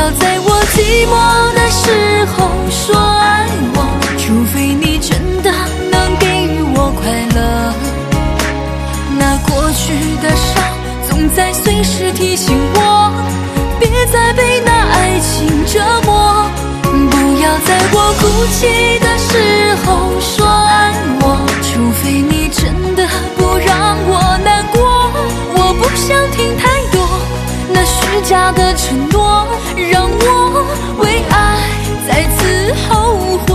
要在我寂寞的时候说爱我，除非你真的能给予我快乐。那过去的伤总在随时提醒我，别再被那爱情折磨。不要在我哭泣的时候说爱我，除非你真的不让我难过。我不想听太多那虚假的承诺，让我为爱再次后悔。